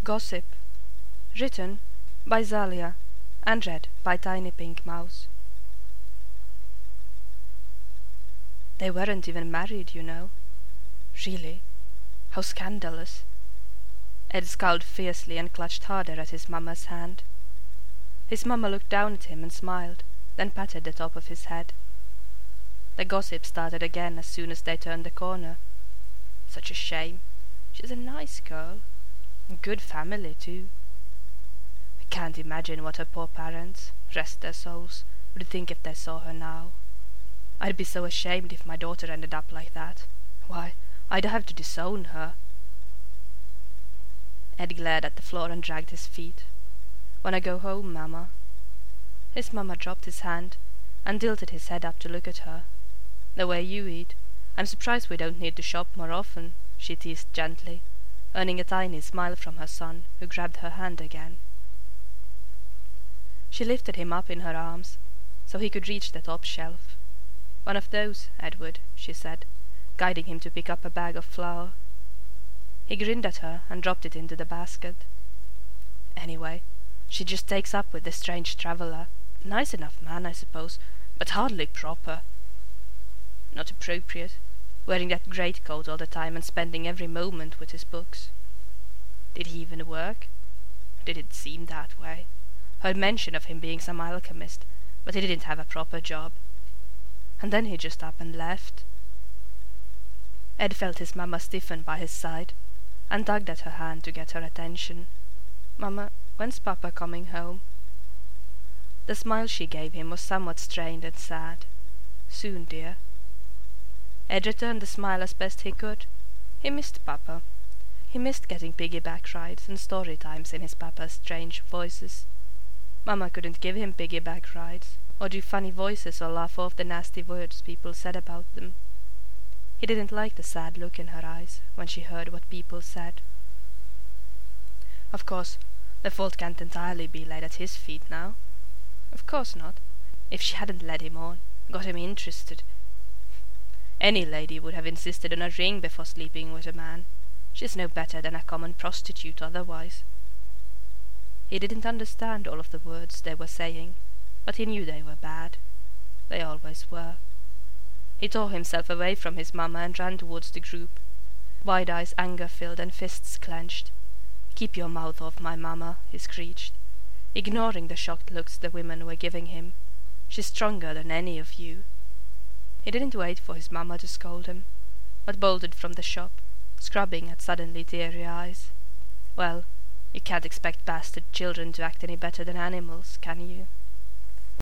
Gossip. Written by Zalia and read by Tiny Pink Mouse. They weren't even married, you know. Really? How scandalous. Ed scowled fiercely and clutched harder at his mamma's hand. His mamma looked down at him and smiled, then patted the top of his head. The gossip started again as soon as they turned the corner. Such a shame. She's a nice girl. A good family, too. I can't imagine what her poor parents, rest their souls, would think if they saw her now. I'd be so ashamed if my daughter ended up like that. Why, I'd have to disown her. Ed glared at the floor and dragged his feet. "Wanna go home, Mamma?" His mamma dropped his hand and tilted his head up to look at her. "The way you eat, I'm surprised we don't need to shop more often," she teased gently, earning a tiny smile from her son, who grabbed her hand again. She lifted him up in her arms, so he could reach the top shelf. "One of those, Edward," she said, guiding him to pick up a bag of flour. He grinned at her and dropped it into the basket. "Anyway, she just takes up with this strange traveller. Nice enough man, I suppose, but hardly proper. Not appropriate, wearing that greatcoat all the time and spending every moment with his books. Did he even work? Did it seem that way? Heard mention of him being some alchemist, but he didn't have a proper job. And then he just up and left." Ed felt his mamma stiffen by his side, and tugged at her hand to get her attention. "Mamma, when's Papa coming home?" The smile she gave him was somewhat strained and sad. "Soon, dear." Ed returned the smile as best he could. He missed Papa. He missed getting piggyback rides and story times in his papa's strange voices. Mamma couldn't give him piggyback rides, or do funny voices or laugh off the nasty words people said about them. He didn't like the sad look in her eyes when she heard what people said. Of course, the fault can't entirely be laid at his feet now. Of course not. If she hadn't led him on, got him interested. Any lady would have insisted on a ring before sleeping with a man. She's no better than a common prostitute otherwise. He didn't understand all of the words they were saying, but he knew they were bad. They always were. He tore himself away from his mamma and ran towards the group, wide eyes anger-filled and fists clenched. "Keep your mouth off my mamma," he screeched, ignoring the shocked looks the women were giving him. "She's stronger than any of you." He didn't wait for his mamma to scold him, but bolted from the shop, scrubbing at suddenly teary eyes. Well, you can't expect bastard children to act any better than animals, can you?